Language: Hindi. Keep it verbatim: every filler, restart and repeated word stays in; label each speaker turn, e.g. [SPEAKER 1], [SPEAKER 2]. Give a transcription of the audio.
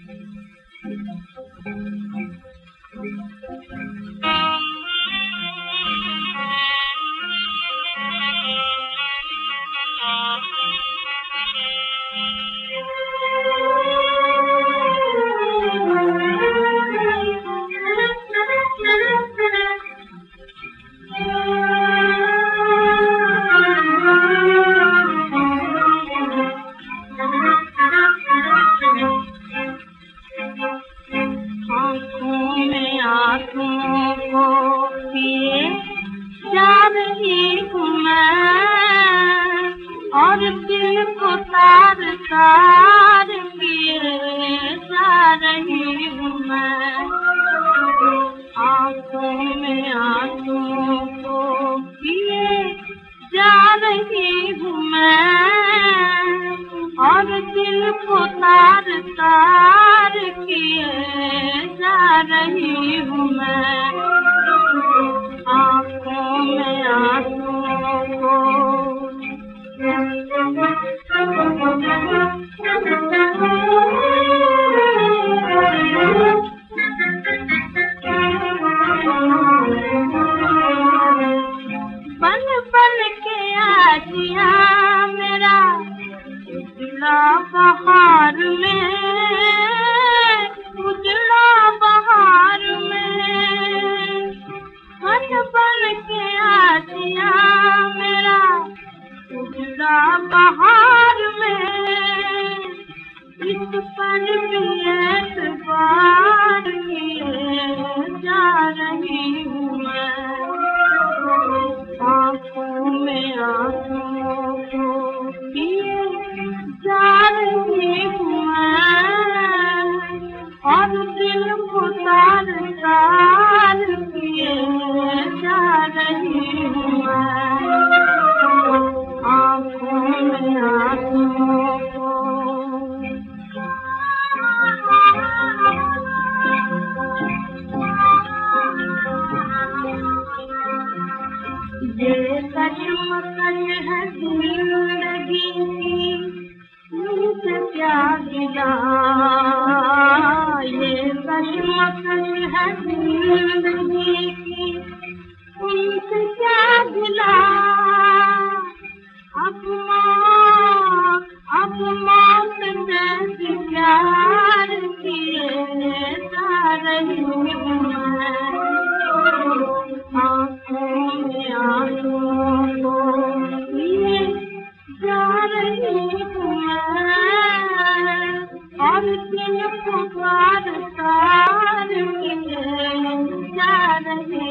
[SPEAKER 1] और दिल को तार तार किए जा रही हूँ मैं, आँखों में आंसुओं को किए जा रही हूँ मैं, और दिल को तार तार किए जा रही हूँ मैं, आँखों में आंसुओं को। बन बन के आजिया मेरा उजला बहार में, उजला बहार में, बन बन के आजिया मेरा उजला बहार में, इस पर भी एतबार किए जा रही हूँ मैं, आँखों में आंसुओं को किए जा रही हूँ मैं, और दिल को तार तार किए जा रही हूँ मैं, आँखों में आंसुओं को। ये कश्मकश है जिंदगी की, तुमसे क्या गिला, ये कश्मकश है जिंदगी की, तुमसे क्या गिला, अब मौत अब मौत जैसे प्यार किए जा रही हूँ मैं, आँखों में आंसुओं को किए जा रही हूँ मैं, और दिल को तार तार किए जा रही